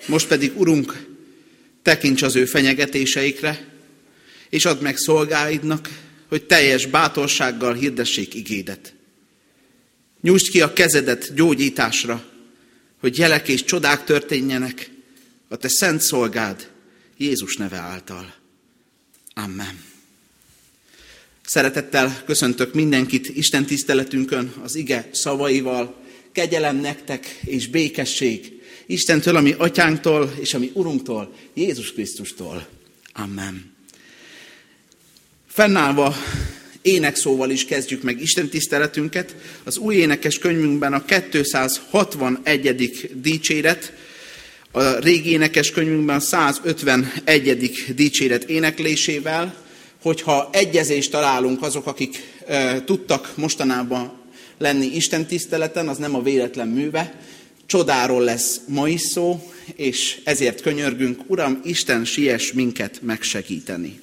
Most pedig, Urunk, tekints az ő fenyegetéseikre, és add meg szolgáidnak, hogy teljes bátorsággal hirdessék igédet. Nyújtsd ki a kezedet gyógyításra, hogy jelek és csodák történjenek a te szent szolgád Jézus neve által. Amen. Szeretettel köszöntök mindenkit Isten tiszteletünkön az ige szavaival. Kegyelem nektek és békesség Istentől, a mi atyánktól és a mi Urunktól, Jézus Krisztustól. Amen. Fennállva énekszóval is kezdjük meg Isten tiszteletünket. Az új énekes könyvünkben a 261. dicséret, a régi énekes könyvünkben a 151. dicséret éneklésével, hogyha egyezést találunk azok, akik tudtak mostanában lenni Isten tiszteleten, az nem a véletlen műve. Csodáról lesz ma is szó, és ezért könyörgünk, Uram, Isten, siess minket megsegíteni.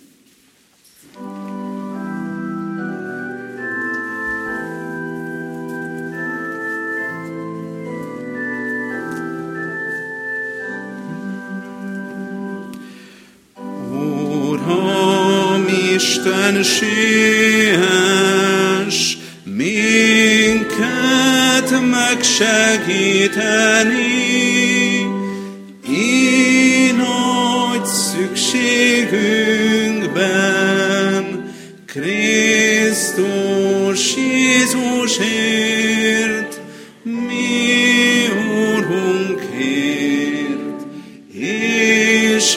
Uram, Isten, siess minket megsegíteni, így nagy szükségünkben, Krisztus Jézusért, mi Urunkért, és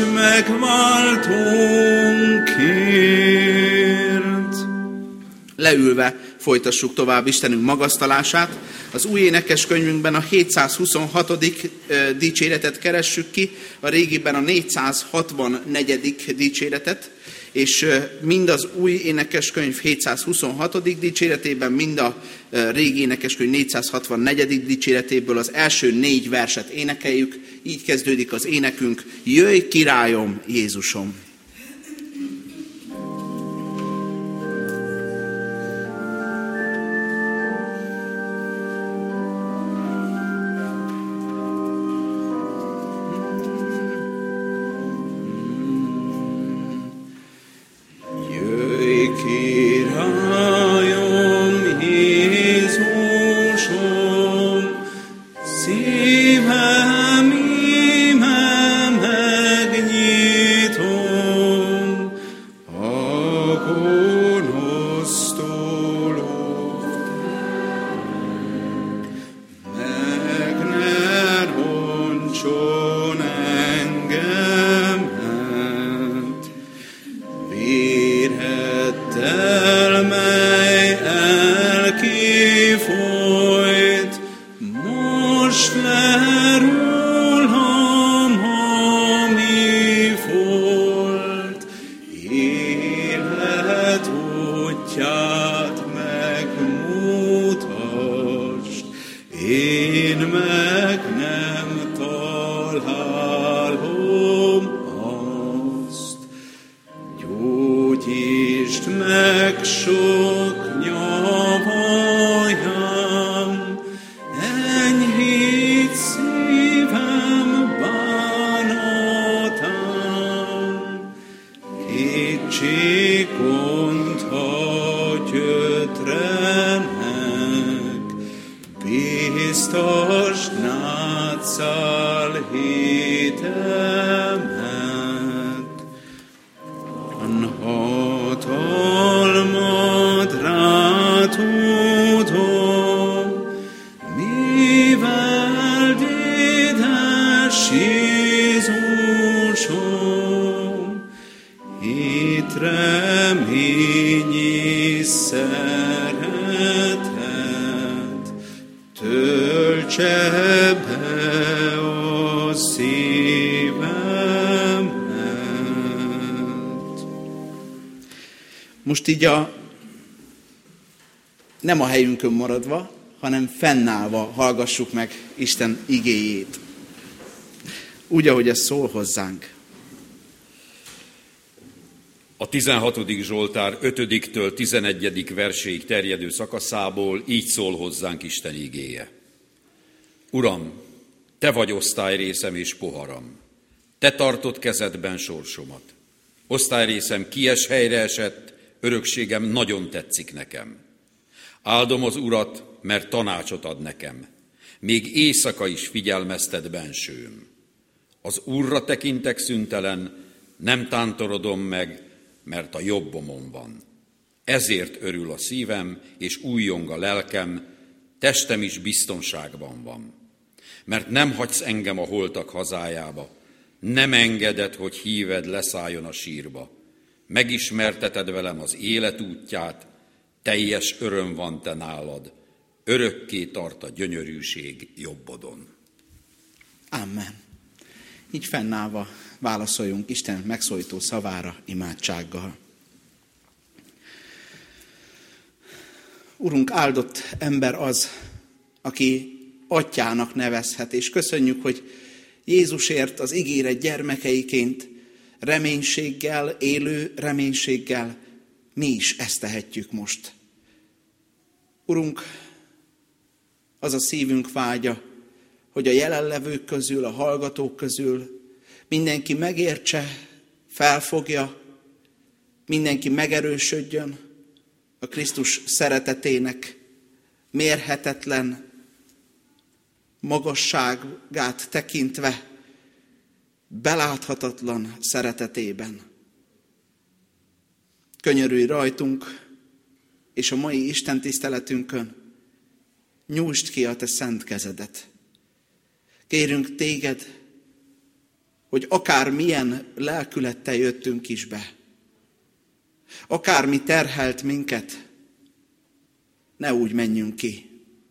megváltónkért. Leülve folytassuk tovább Istenünk magasztalását. Az új énekes könyvünkben a 726. dicséretet keressük ki, a régiben a 464. dicséretet, és mind az új énekeskönyv 726. dicséretében, mind a régi énekeskönyv 464. dicséretéből az első 4 verset énekeljük. Így kezdődik az énekünk: Jöjj, királyom, Jézusom! Most így nem a helyünkön maradva, hanem fennállva hallgassuk meg Isten igéjét. Úgy, ahogy ez szól hozzánk. A 16. Zsoltár 5-től 11. verséig terjedő szakaszából így szól hozzánk Isten igéje. Uram, Te vagy osztályrészem és poharam. Te tartod kezedben sorsomat. Osztályrészem kies helyre esett, örökségem nagyon tetszik nekem. Áldom az Urat, mert tanácsot ad nekem. Még éjszaka is figyelmeztet bensőm. Az Úrra tekintek szüntelen, nem tántorodom meg, mert a jobbomon van. Ezért örül a szívem, és újjong a lelkem, testem is biztonságban van. Mert nem hagysz engem a holtak hazájába, nem engeded, hogy híved leszálljon a sírba. Megismerteted velem az élet útját, teljes öröm van te nálad, örökké tart a gyönyörűség jobbodon. Amen. Így fennállva válaszoljunk Isten megszólító szavára imádsággal. Urunk, áldott ember az, aki atyának nevezhet, és köszönjük, hogy Jézusért az ígéret gyermekeiként reménységgel, élő reménységgel mi is ezt tehetjük most. Urunk, az a szívünk vágya, hogy a jelenlevők közül, a hallgatók közül mindenki megértse, felfogja, mindenki megerősödjön a Krisztus szeretetének mérhetetlen magasságát tekintve, beláthatatlan szeretetében. Könyörülj rajtunk, és a mai Isten tiszteletünkön nyújtsd ki a te szent kezedet. Kérünk téged, hogy akármilyen lelkülettel jöttünk is be, akármi terhelt minket, ne úgy menjünk ki.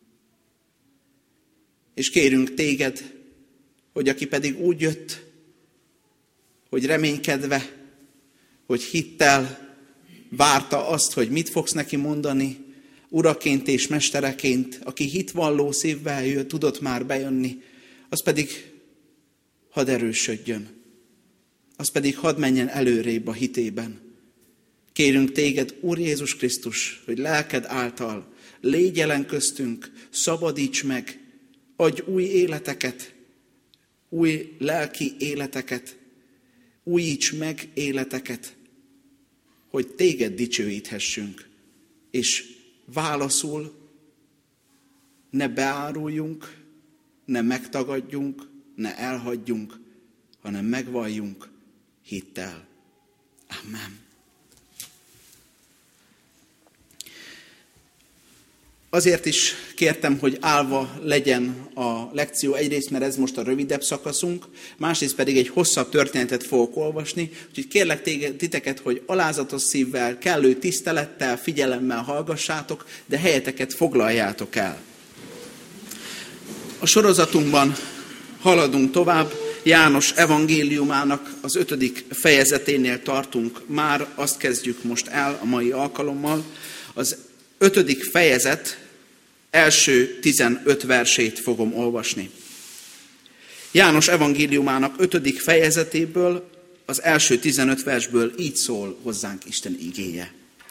És kérünk téged, hogy aki pedig úgy jött, hogy reménykedve, hogy hittel várta azt, hogy mit fogsz neki mondani, uraként és mestereként, aki hitvalló szívvel jött, tudott már bejönni, az pedig hadd erősödjön, az pedig hadd menjen előrébb a hitében. Kérünk téged, Úr Jézus Krisztus, hogy lelked által légy jelen köztünk, szabadíts meg, adj új életeket, új lelki életeket, újíts meg életeket, hogy téged dicsőíthessünk, és válaszul ne beáruljunk, ne megtagadjunk, ne elhagyjunk, hanem megvalljunk hittel. Amen. Azért is kértem, hogy állva legyen a lekció, egyrészt, mert ez most a rövidebb szakaszunk, másrészt pedig egy hosszabb történetet fogok olvasni, úgyhogy kérlek titeket, hogy alázatos szívvel, kellő tisztelettel, figyelemmel hallgassátok, de helyeteket foglaljátok el. A sorozatunkban haladunk tovább, János evangéliumának az 5. fejezeténél tartunk már, azt kezdjük most el a mai alkalommal. Az 5. fejezet első 15 versét fogom olvasni. János evangéliumának 5. fejezetéből, az első 15 versből így szól hozzánk Isten igéje.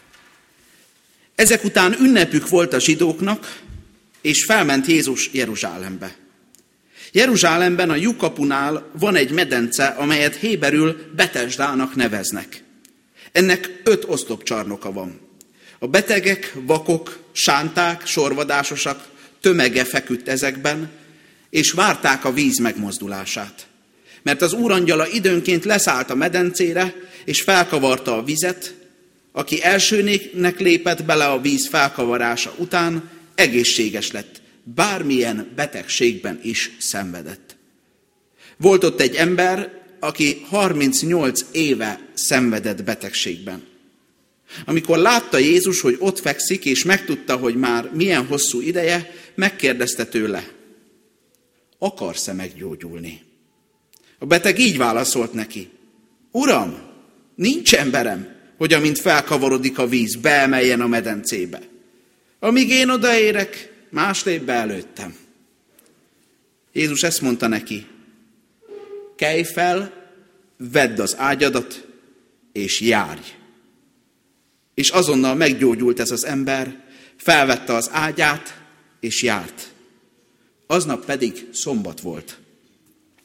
Ezek után ünnepük volt a zsidóknak, és felment Jézus Jeruzsálembe. Jeruzsálemben a lyukkapunál van egy medence, amelyet héberül Betesdának neveznek. Ennek 5 oszlopcsarnoka van. A betegek, vakok, sánták, sorvadásosak tömege feküdt ezekben, és várták a víz megmozdulását. Mert az úrangyala időnként leszállt a medencére, és felkavarta a vizet, aki elsőnek lépett bele a víz felkavarása után, egészséges lett, bármilyen betegségben is szenvedett. Volt ott egy ember, aki 38 éve szenvedett betegségben. Amikor látta Jézus, hogy ott fekszik, és megtudta, hogy már milyen hosszú ideje, megkérdezte tőle, akarsz-e meggyógyulni? A beteg így válaszolt neki, Uram, nincs emberem, hogy amint felkavarodik a víz, beemeljen a medencébe. Amíg én odaérek, más lép be előttem. Jézus ezt mondta neki, kelj fel, vedd az ágyadat, és járj. És azonnal meggyógyult ez az ember, felvette az ágyát, és járt. Aznap pedig szombat volt.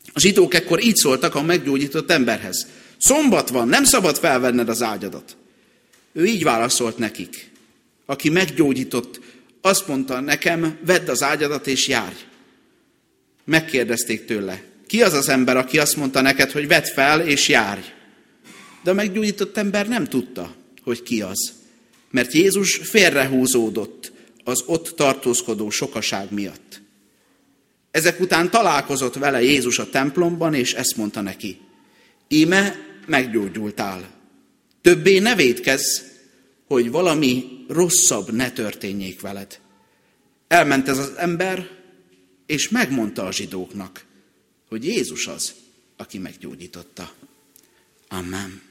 A zsidók ekkor így szóltak a meggyógyított emberhez. Szombat van, nem szabad felvenned az ágyadat. Ő így válaszolt nekik. Aki meggyógyított, azt mondta nekem, vedd az ágyadat és járj. Megkérdezték tőle, ki az az ember, aki azt mondta neked, hogy vedd fel és járj? De a meggyógyított ember nem tudta, hogy ki az, mert Jézus félrehúzódott az ott tartózkodó sokaság miatt. Ezek után találkozott vele Jézus a templomban, és ezt mondta neki. Íme meggyógyultál. Többé ne vétkezz, hogy valami rosszabb ne történjék veled. Elment ez az ember, és megmondta a zsidóknak, hogy Jézus az, aki meggyógyította. Amen.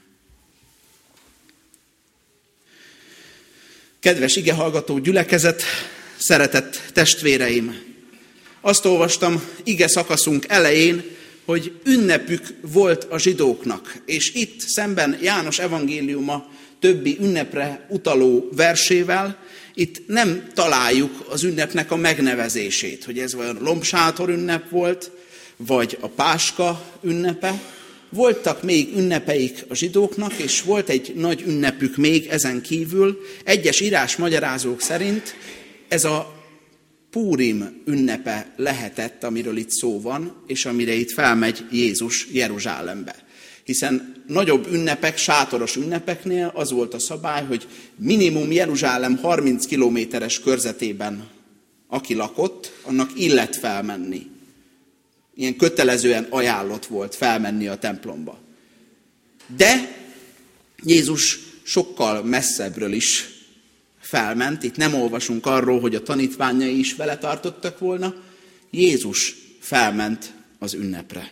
Kedves igehallgató gyülekezet, szeretett testvéreim! Azt olvastam ige szakaszunk elején, hogy ünnepük volt a zsidóknak, és itt szemben János evangéliuma többi ünnepre utaló versével, itt nem találjuk az ünnepnek a megnevezését, hogy ez vajon lombsátor ünnep volt, vagy a Páska ünnepe. Voltak még ünnepeik a zsidóknak, és volt egy nagy ünnepük még ezen kívül. Egyes írásmagyarázók szerint ez a Púrim ünnepe lehetett, amiről itt szó van, és amire itt felmegy Jézus Jeruzsálembe. Hiszen nagyobb ünnepek, sátoros ünnepeknél az volt a szabály, hogy minimum Jeruzsálem 30 kilométeres körzetében aki lakott, annak illet felmenni. Ilyen kötelezően ajánlott volt felmenni a templomba. De Jézus sokkal messzebbről is felment. Itt nem olvasunk arról, hogy a tanítványai is vele tartottak volna. Jézus felment az ünnepre.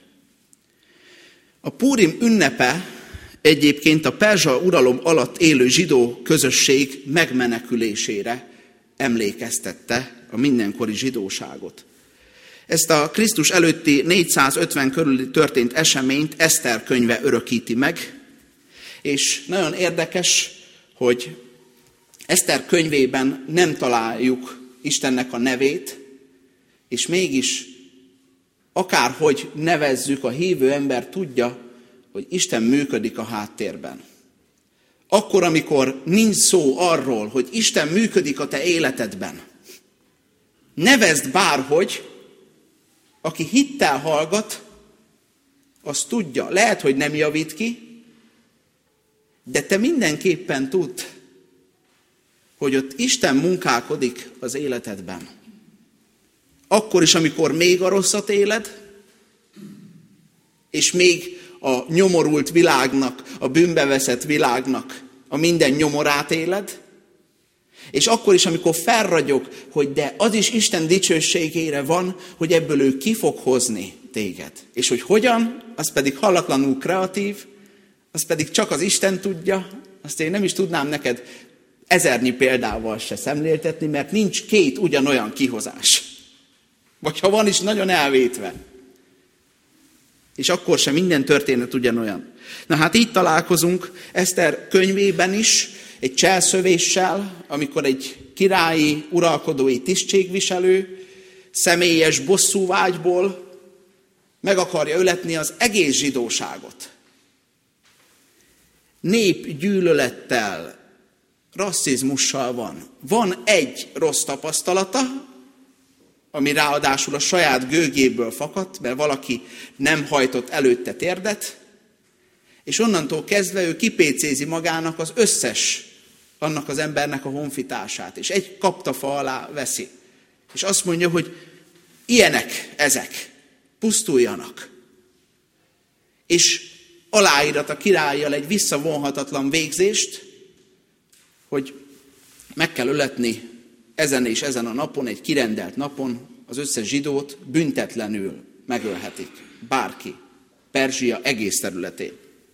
A Púrim ünnepe egyébként a perzsa uralom alatt élő zsidó közösség megmenekülésére emlékeztette a mindenkori zsidóságot. Ezt a Krisztus előtti 450 körül történt eseményt Eszter könyve örökíti meg, és nagyon érdekes, hogy Eszter könyvében nem találjuk Istennek a nevét, és mégis akárhogy nevezzük, a hívő ember tudja, hogy Isten működik a háttérben. Akkor, amikor nincs szó arról, hogy Isten működik a te életedben, nevezd bárhogy, aki hittel hallgat, az tudja. Lehet, hogy nem javít ki, de te mindenképpen tudd, hogy ott Isten munkálkodik az életedben. Akkor is, amikor még a rosszat éled, és még a nyomorult világnak, a bűnbeveszett világnak a minden nyomorát éled, és akkor is, amikor felragyog, hogy de az is Isten dicsőségére van, hogy ebből ő ki fog hozni téged. És hogy hogyan, az pedig hallatlanul kreatív, az pedig csak az Isten tudja, azt én nem is tudnám neked ezernyi példával se szemléltetni, mert nincs két ugyanolyan kihozás. Vagy ha van is, nagyon elvétve. És akkor sem minden történet ugyanolyan. Na hát így találkozunk Eszter könyvében is, egy cselszövéssel, amikor egy királyi, uralkodói tisztségviselő személyes bosszúvágyból meg akarja öletni az egész zsidóságot. Népgyűlölettel, rasszizmussal van. Van egy rossz tapasztalata, ami ráadásul a saját gőgéből fakadt, mert valaki nem hajtott előtte térdet, és onnantól kezdve ő kipécézi magának az összes annak az embernek a honfitársát, és egy kaptafa alá veszi. És azt mondja, hogy ilyenek ezek, pusztuljanak. És aláírat a királlyal egy visszavonhatatlan végzést, hogy meg kell öletni ezen és ezen a napon, egy kirendelt napon az összes zsidót büntetlenül megölhetik. Bárki. Perzsia egész területén.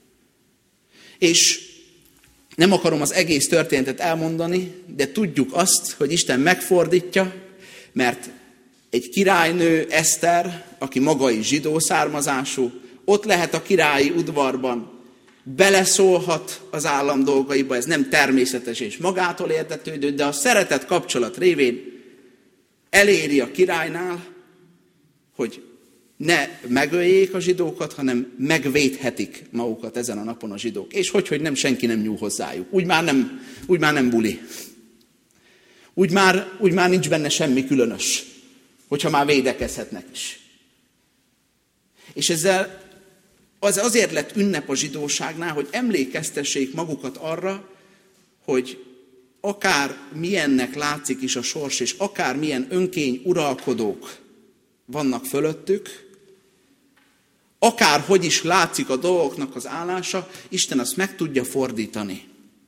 És nem akarom az egész történetet elmondani, de tudjuk azt, hogy Isten megfordítja, mert egy királynő, Eszter, aki maga is zsidó származású, ott lehet a királyi udvarban, beleszólhat az állam dolgaiba, ez nem természetes és magától értetődő, de a szeretet kapcsolat révén eléri a királynál, hogy ne megöljék a zsidókat, hanem megvédhetik magukat ezen a napon a zsidók. És hogy nem, senki nem nyúl hozzájuk. Úgy már nem buli. Úgy már nincs benne semmi különös, hogyha már védekezhetnek is. És ezzel azért lett ünnep a zsidóságnál, hogy emlékeztessék magukat arra, hogy akár milyennek látszik is a sors, és akár milyen önkény uralkodók vannak fölöttük, akárhogy is látszik a dolgoknak az állása, Isten azt meg tudja fordítani.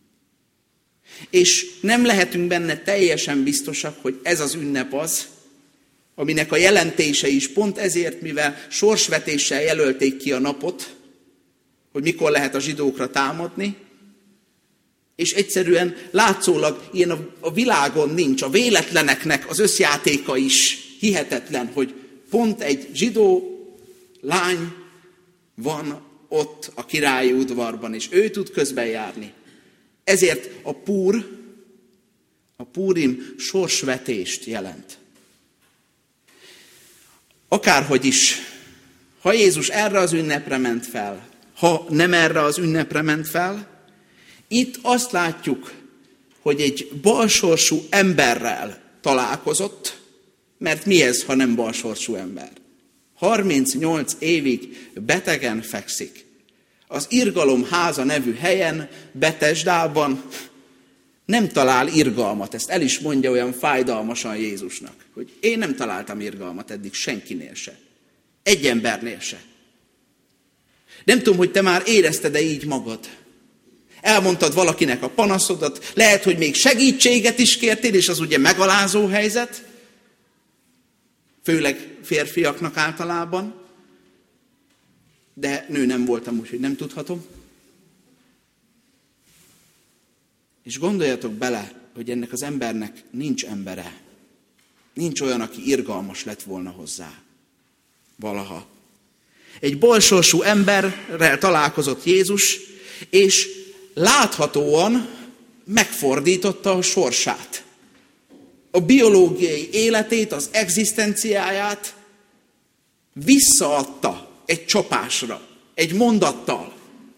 És nem lehetünk benne teljesen biztosak, hogy ez az ünnep az, aminek a jelentése is pont ezért, mivel sorsvetéssel jelölték ki a napot, hogy mikor lehet a zsidókra támadni, és egyszerűen látszólag ilyen a világon nincs, a véletleneknek az összjátéka is hihetetlen, hogy pont egy zsidó lány van ott a királyi udvarban, és ő tud közben járni. Ezért a Púrim sorsvetést jelent. Akárhogy is, ha Jézus erre az ünnepre ment fel, ha nem erre az ünnepre ment fel, itt azt látjuk, hogy egy balsorsú emberrel találkozott, mert mi ez, ha nem balsorsú ember? 38 évig betegen fekszik. Az Irgalom háza nevű helyen, Betesdában nem talál irgalmat. Ezt el is mondja olyan fájdalmasan Jézusnak, hogy én nem találtam irgalmat eddig senkinél se. Egy embernél se. Nem tudom, hogy te már érezted-e így magad. Elmondtad valakinek a panaszodat, lehet, hogy még segítséget is kértél, és az ugye megalázó helyzet, főleg férfiaknak általában, de nő nem voltam, úgyhogy nem tudhatom. És gondoljatok bele, hogy ennek az embernek nincs embere. Nincs olyan, aki irgalmas lett volna hozzá. Valaha. Egy balsorsú emberrel találkozott Jézus, és láthatóan megfordította a sorsát. A biológiai életét, az egzisztenciáját visszaadta egy csapásra, egy mondattal.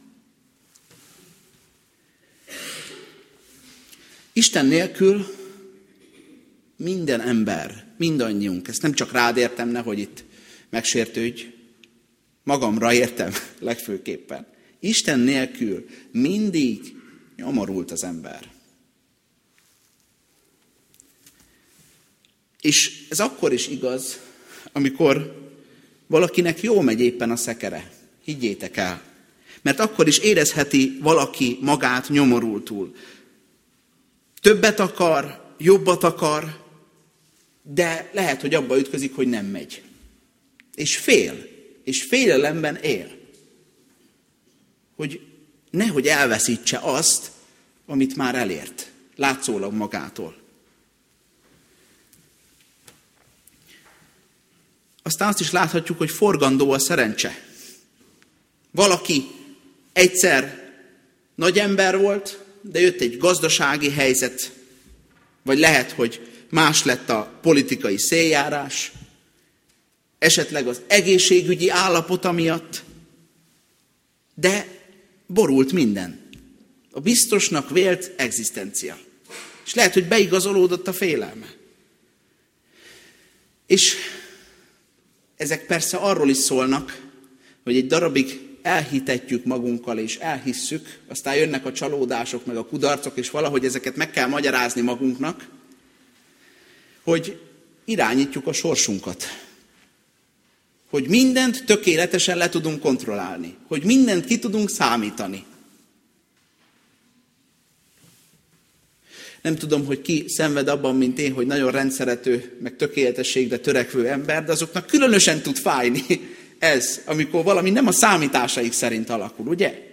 Isten nélkül minden ember, mindannyiunk, ezt nem csak rád értem, nehogy itt megsértődj, magamra értem legfőképpen. Isten nélkül mindig nyomorult az ember. És ez akkor is igaz, amikor valakinek jól megy éppen a szekere. Higgyétek el. Mert akkor is érezheti valaki magát nyomorultul. Többet akar, jobbat akar, de lehet, hogy abba ütközik, hogy nem megy. És fél, és félelemben él. Hogy nehogy elveszítse azt, amit már elért, látszólag magától. Aztán azt is láthatjuk, hogy forgandó a szerencse. Valaki egyszer nagy ember volt, de jött egy gazdasági helyzet, vagy lehet, hogy más lett a politikai széljárás, esetleg az egészségügyi állapota miatt, de borult minden. A biztosnak vélt egzisztencia. És lehet, hogy beigazolódott a félelme. És ezek persze arról is szólnak, hogy egy darabig elhitetjük magunkkal, és elhisszük, aztán jönnek a csalódások, meg a kudarcok, és valahogy ezeket meg kell magyarázni magunknak, hogy irányítjuk a sorsunkat. Hogy mindent tökéletesen le tudunk kontrollálni. Hogy mindent ki tudunk számítani. Nem tudom, hogy ki szenved abban, mint én, hogy nagyon rendszerető, meg tökéletességre törekvő ember, de azoknak különösen tud fájni ez, amikor valami nem a számításaik szerint alakul, ugye?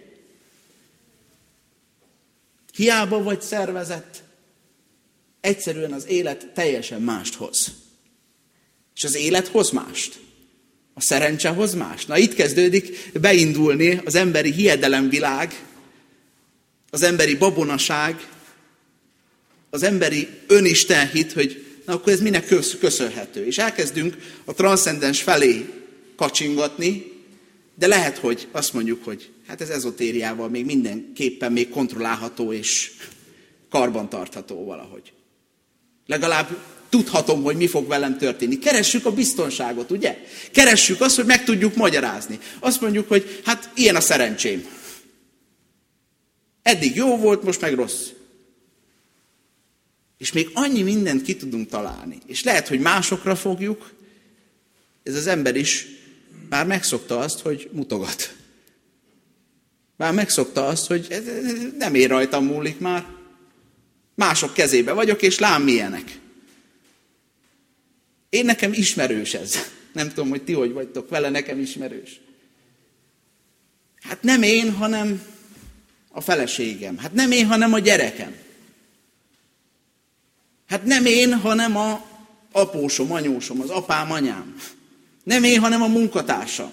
Hiába vagy szervezett, egyszerűen az élet teljesen mást hoz. És az élet hoz mást. A szerencse hoz mást. Na itt kezdődik beindulni az emberi hiedelemvilág, az emberi babonaság, az emberi önistenhit, hogy na akkor ez minek köszönhető. És elkezdünk a transzcendens felé kacsingatni, de lehet, hogy azt mondjuk, hogy hát ez ezotériával még mindenképpen még kontrollálható és karbantartható valahogy. Legalább tudhatom, hogy mi fog velem történni. Keressük a biztonságot, ugye? Keressük azt, hogy meg tudjuk magyarázni. Azt mondjuk, hogy hát ilyen a szerencsém. Eddig jó volt, most meg rossz. És még annyi mindent ki tudunk találni. És lehet, hogy másokra fogjuk, ez az ember is már megszokta azt, hogy mutogat. Már megszokta azt, hogy nem ér rajtam múlik már. Mások kezébe vagyok, és lám milyenek. Én nekem ismerős ez. Nem tudom, hogy ti hogy vagytok vele, nekem ismerős. Hát nem én, hanem a feleségem. Hát nem én, hanem a gyerekem. Hát nem én, hanem a apósom, anyósom, az apám, anyám. Nem én, hanem a munkatársam.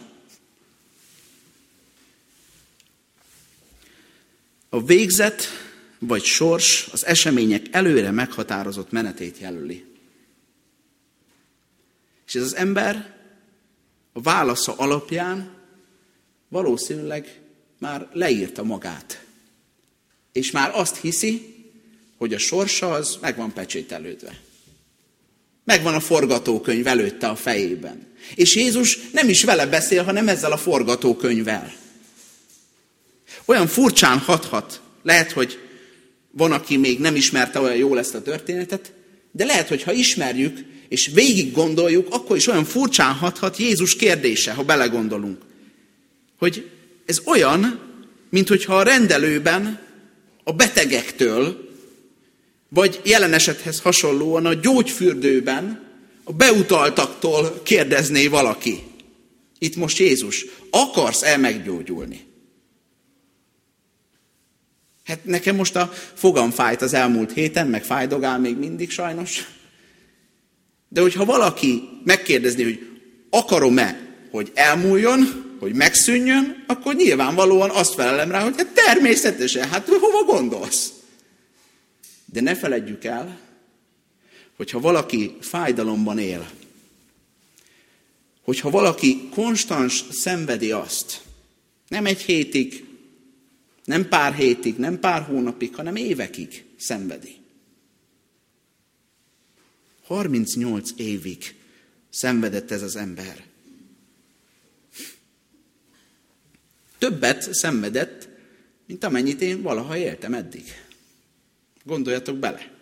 A végzet vagy sors az események előre meghatározott menetét jelöli. És ez az ember a válasza alapján valószínűleg már leírta magát. És már azt hiszi, hogy a sorsa az meg van pecsételődve. Megvan a forgatókönyv előtte a fejében. És Jézus nem is vele beszél, hanem ezzel a forgatókönyvvel. Olyan furcsán hathat. Lehet, hogy van, aki még nem ismerte olyan jól ezt a történetet, de lehet, hogy ha ismerjük, és végig gondoljuk, akkor is olyan furcsán hathat Jézus kérdése, ha belegondolunk. Hogy ez olyan, minthogyha a rendelőben a betegektől, vagy jelen esethez hasonlóan a gyógyfürdőben a beutaltaktól kérdezné valaki. Itt most Jézus, akarsz-e meggyógyulni? Hát nekem most a fogam fájt az elmúlt héten, meg fájdogál még mindig sajnos. De hogyha valaki megkérdezni, hogy akarom-e, hogy elmúljon, hogy megszűnjön, akkor nyilvánvalóan azt felelem rá, hogy hát természetesen, hát hova gondolsz? De ne feledjük el, hogyha valaki fájdalomban él, hogyha valaki konstans szenvedi azt, nem egy hétig, nem pár hétig, nem pár hónapig, hanem évekig szenvedi. 38 évig szenvedett ez az ember. Többet szenvedett, mint amennyit én valaha éltem eddig. Gondoljatok bele.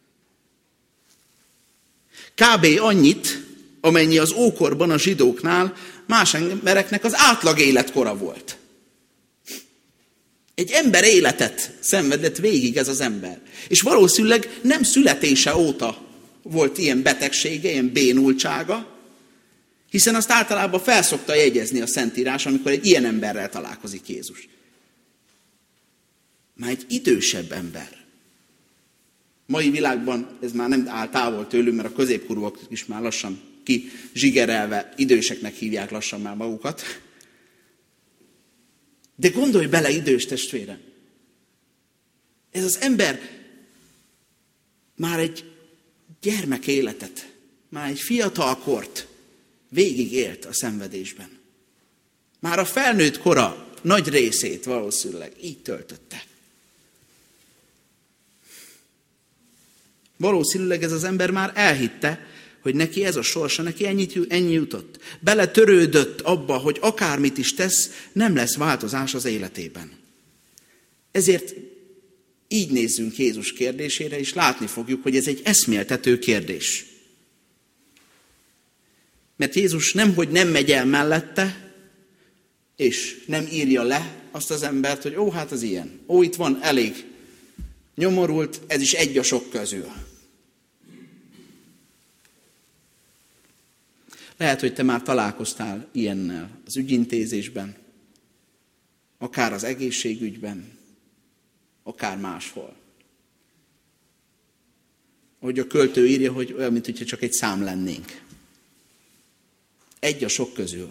Kb. Annyit, amennyi az ókorban a zsidóknál más embereknek az átlag életkora volt. Egy ember életet szenvedett végig ez az ember. És valószínűleg nem születése óta volt ilyen betegsége, ilyen bénultsága, hiszen azt általában felszokta jegyezni a Szentírás, amikor egy ilyen emberrel találkozik Jézus. Már egy idősebb ember. Mai világban ez már nem áll távol tőlünk, mert a középkorúak is már lassan kizsigerelve időseknek hívják lassan már magukat. De gondolj bele, idős testvérem! Ez az ember már egy gyermek életet, már egy fiatal kort végig élt a szenvedésben. Már a felnőtt kora nagy részét valószínűleg így töltötte. Valószínűleg ez az ember már elhitte, hogy neki ez a sorsa, neki ennyi jutott. Beletörődött abba, hogy akármit is tesz, nem lesz változás az életében. Ezért így nézzünk Jézus kérdésére, és látni fogjuk, hogy ez egy eszméltető kérdés. Mert Jézus nemhogy nem megy el mellette, és nem írja le azt az embert, hogy hát az ilyen. Itt van elég nyomorult, ez is egy a sok közül. Lehet, hogy te már találkoztál ilyennel az ügyintézésben, akár az egészségügyben, akár máshol. Ahogy a költő írja, hogy olyan, mintha csak egy szám lennénk. Egy a sok közül.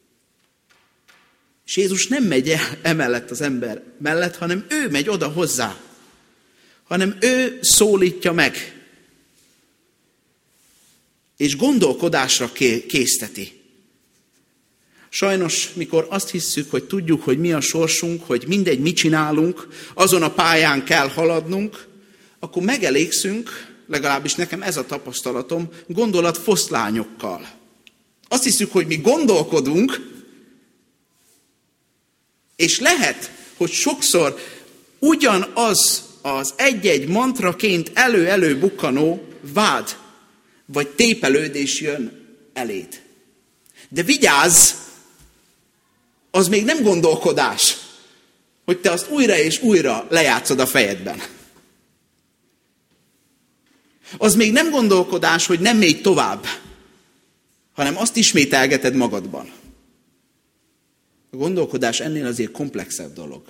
És Jézus nem megy el emellett az ember mellett, hanem ő megy oda hozzá. Hanem ő szólítja meg. És gondolkodásra készteti. Sajnos, mikor azt hisszük, hogy tudjuk, hogy mi a sorsunk, hogy mindegy, mit csinálunk, azon a pályán kell haladnunk, akkor megelégszünk, legalábbis nekem ez a tapasztalatom, gondolatfoszlányokkal. Azt hiszük, hogy mi gondolkodunk, és lehet, hogy sokszor ugyanaz az egy-egy mantraként elő-elő bukkanó vád, vagy tépelődés jön eléd. De vigyázz, az még nem gondolkodás, hogy te azt újra és újra lejátszod a fejedben. Az még nem gondolkodás, hogy nem mégy tovább, hanem azt ismételgeted magadban. A gondolkodás ennél azért komplexebb dolog.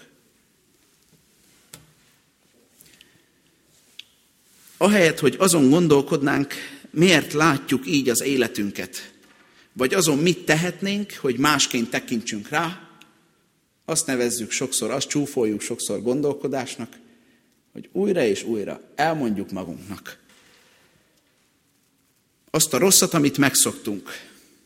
Ahelyett, hogy azon gondolkodnánk, miért látjuk így az életünket, vagy azon mit tehetnénk, hogy másként tekintsünk rá, azt nevezzük sokszor, azt csúfoljuk sokszor gondolkodásnak, hogy újra és újra elmondjuk magunknak azt a rosszat, amit megszoktunk.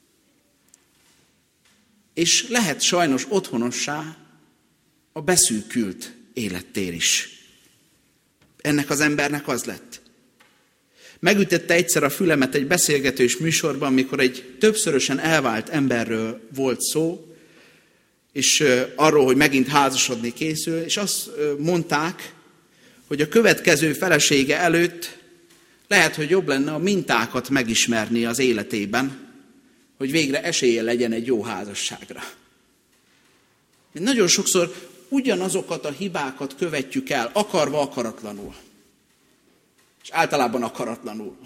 És lehet sajnos otthonossá a beszűkült élettér is. Ennek az embernek az lett. Megütötte egyszer a fülemet egy beszélgetős műsorban, mikor egy többszörösen elvált emberről volt szó, és arról, hogy megint házasodni készül, és azt mondták, hogy a következő felesége előtt lehet, hogy jobb lenne a mintákat megismerni az életében, hogy végre esélye legyen egy jó házasságra. Nagyon sokszor ugyanazokat a hibákat követjük el, akarva, akaratlanul. És általában akaratlanul.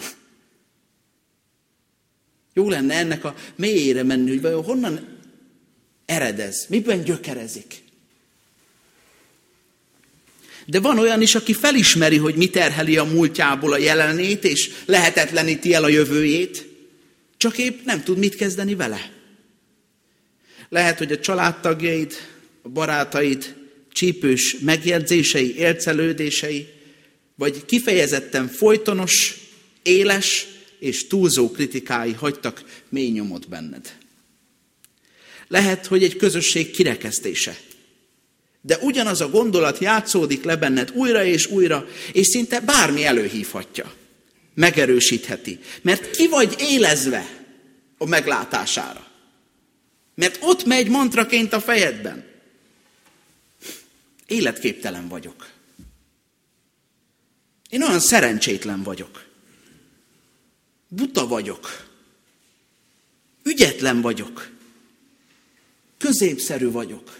Jó lenne ennek a mélyére menni, hogy vajon honnan ered ez, miben gyökerezik. De van olyan is, aki felismeri, hogy mi terheli a múltjából a jelenét, és lehetetleníti el a jövőjét, csak épp nem tud mit kezdeni vele. Lehet, hogy a családtagjaid, a barátaid csípős megjegyzései, élcelődései, vagy kifejezetten folytonos, éles és túlzó kritikái hagytak mély nyomot benned. Lehet, hogy egy közösség kirekesztése. De ugyanaz a gondolat játszódik le benned újra és újra, és szinte bármi előhívhatja. Megerősítheti. Mert ki vagy élezve a meglátására. Mert ott megy mantraként a fejedben. Életképtelen vagyok. Én olyan szerencsétlen vagyok. Buta vagyok. Ügyetlen vagyok. Középszerű vagyok.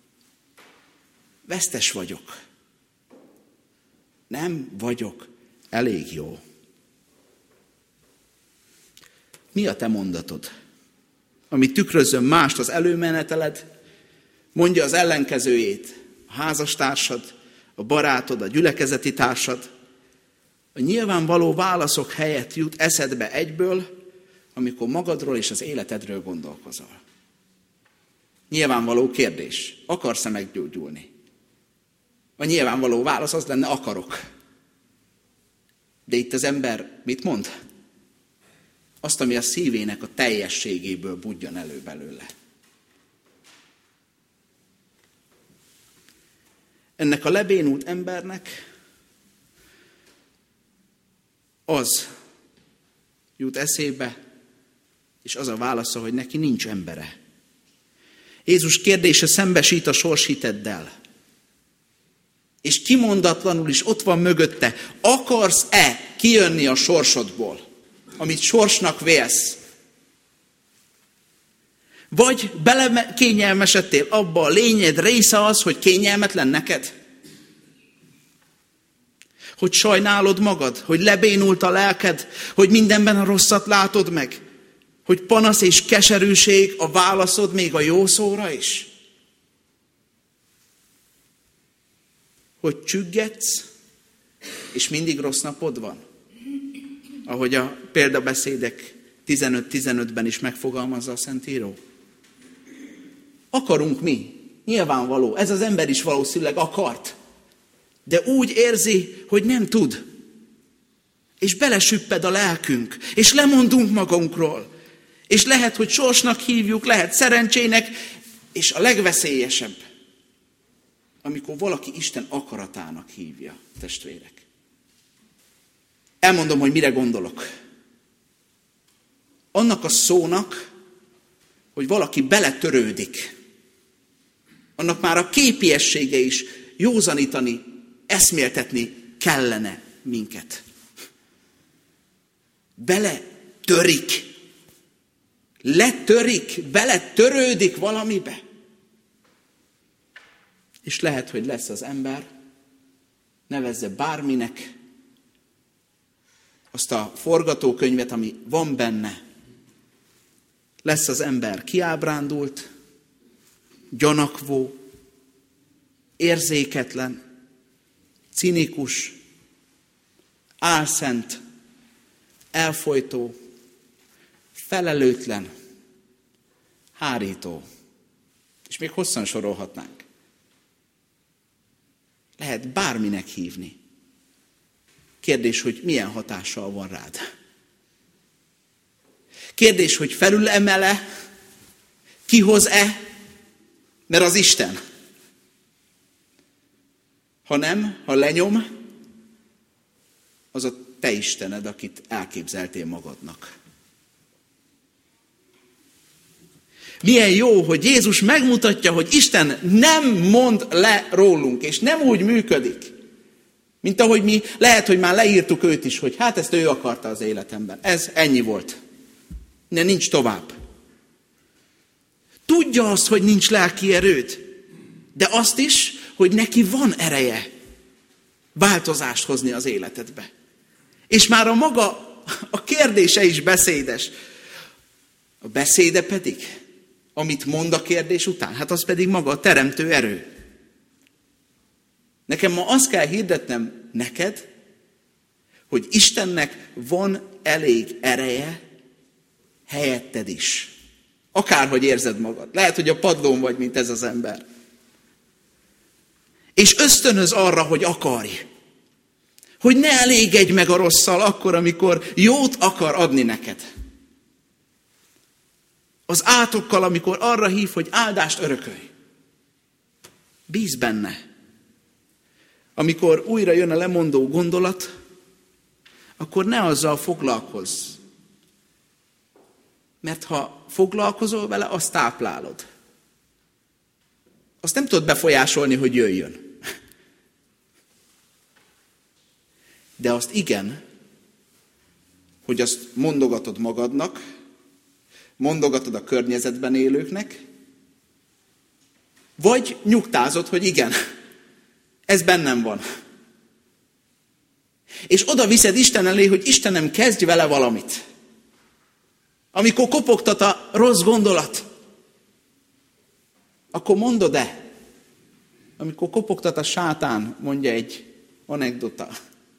Vesztes vagyok. Nem vagyok elég jó. Mi a te mondatod? Ami tükrözzön mást az előmeneteled, mondja az ellenkezőjét, a házastársad, a barátod, a gyülekezeti társad. A nyilvánvaló válaszok helyett jut eszedbe egyből, amikor magadról és az életedről gondolkozol. Nyilvánvaló kérdés. Akarsz-e meggyógyulni? A nyilvánvaló válasz az lenne, akarok. De itt az ember mit mond? Azt, ami a szívének a teljességéből budjan elő belőle. Ennek a lebénult embernek az jut eszébe, és az a válasza, hogy neki nincs embere. Jézus kérdése szembesít a sorshiteddel. És kimondatlanul is ott van mögötte. Akarsz-e kijönni a sorsodból, amit sorsnak vélsz? Vagy kényelmesedtél abba, a lényed része az, hogy kényelmetlen neked? Hogy sajnálod magad, hogy lebénult a lelked, hogy mindenben a rosszat látod meg, hogy panasz és keserűség a válaszod még a jó szóra is? Hogy csüggetsz, és mindig rossz napod van? Ahogy a példabeszédek 15-15-ben is megfogalmazza a Szentíró. Akarunk mi? Nyilvánvaló. Ez az ember is valószínűleg akart. De úgy érzi, hogy nem tud. És belesüpped a lelkünk. És lemondunk magunkról. És lehet, hogy sorsnak hívjuk, lehet szerencsének, és a legveszélyesebb, amikor valaki Isten akaratának hívja, testvérek. Elmondom, hogy mire gondolok. Annak a szónak, hogy valaki beletörődik. Annak már a képiessége is józanítani, eszméltetni kellene minket. Beletörik. Letörik, beletörődik valamibe. És lehet, hogy lesz az ember, nevezze bárminek, azt a forgatókönyvet, ami van benne. Lesz az ember kiábrándult, gyanakvó, érzéketlen, cinikus, álszent, elfojtó, felelőtlen, hárító. És még hosszan sorolhatnánk. Lehet bárminek hívni. Kérdés, hogy milyen hatással van rád. Kérdés, hogy felülemele, kihoz-e, mert az Isten. Ha nem, ha lenyom, az a te Istened, akit elképzeltél magadnak. Milyen jó, hogy Jézus megmutatja, hogy Isten nem mond le rólunk, és nem úgy működik, mint ahogy mi, lehet, hogy már leírtuk őt is, hogy hát ezt ő akarta az életemben. Ez ennyi volt. De nincs tovább. Tudja azt, hogy nincs lelki erőd, de azt is, hogy neki van ereje változást hozni az életedbe. És már a kérdése is beszédes. A beszéde pedig, amit mond a kérdés után, hát az pedig maga a teremtő erő. Nekem ma azt kell hirdetnem neked, hogy Istennek van elég ereje helyetted is. Akárhogy érzed magad. Lehet, hogy a padlón vagy, mint ez az ember. És ösztönöz arra, hogy akarj. Hogy ne elégedj meg a rosszal akkor, amikor jót akar adni neked. Az átokkal, amikor arra hív, hogy áldást örökölj. Bízz benne. Amikor újra jön a lemondó gondolat, akkor ne azzal foglalkozz. Mert ha foglalkozol vele, azt táplálod. Azt nem tudod befolyásolni, hogy jöjjön. De azt igen, hogy azt mondogatod magadnak, mondogatod a környezetben élőknek, vagy nyugtázod, hogy igen, ez bennem van. És oda viszed Isten elé, hogy Istenem, kezdj vele valamit. Amikor kopogtat a rossz gondolat, akkor mondod-e? Amikor kopogtat a sátán, mondja egy anekdota.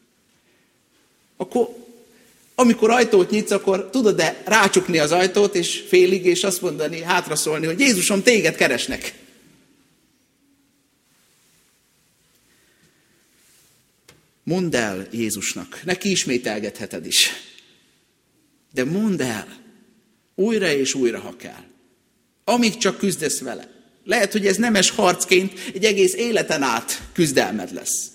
Akkor, amikor ajtót nyitsz, akkor tudod-e rácsukni az ajtót, és félig, és azt mondani, hátraszólni, hogy Jézusom, téged keresnek. Mondd el Jézusnak, neki ismételgetheted is. De mondd el, újra és újra, ha kell. Amíg csak küzdesz vele. Lehet, hogy ez nemes harcként egy egész életen át küzdelmed lesz.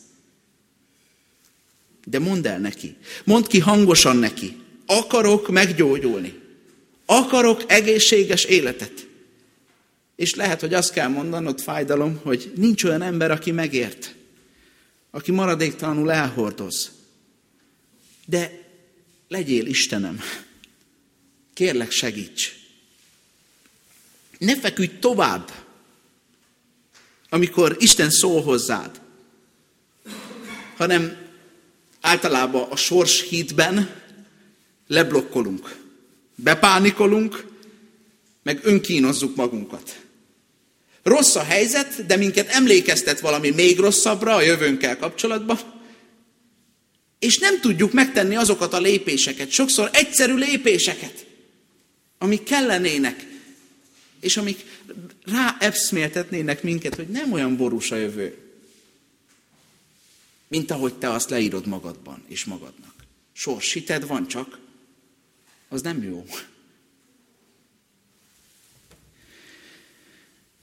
De mondd el neki. Mondd ki hangosan neki. Akarok meggyógyulni. Akarok egészséges életet. És lehet, hogy azt kell mondanod, fájdalom, hogy nincs olyan ember, aki megért. Aki maradéktalanul elhordoz. De legyél Istenem. Kérlek, segíts. Ne feküdj tovább, amikor Isten szól hozzád, hanem általában a sorshídben leblokkolunk, bepánikolunk, meg önkínozzuk magunkat. Rossz a helyzet, de minket emlékeztet valami még rosszabbra a jövőnkkel kapcsolatban, és nem tudjuk megtenni azokat a lépéseket, sokszor egyszerű lépéseket, amik kellenének, és amik ráepszméltetnének minket, hogy nem olyan borús a jövő, mint ahogy te azt leírod magadban és magadnak. Sorshited van csak, az nem jó.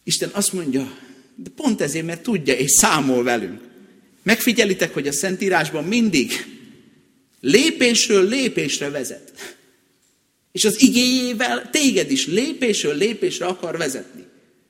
Isten azt mondja, de pont ezért, mert tudja és számol velünk. Megfigyelitek, hogy a Szentírásban mindig lépésről lépésre vezet. És az igéjével téged is lépésről lépésre akar vezetni.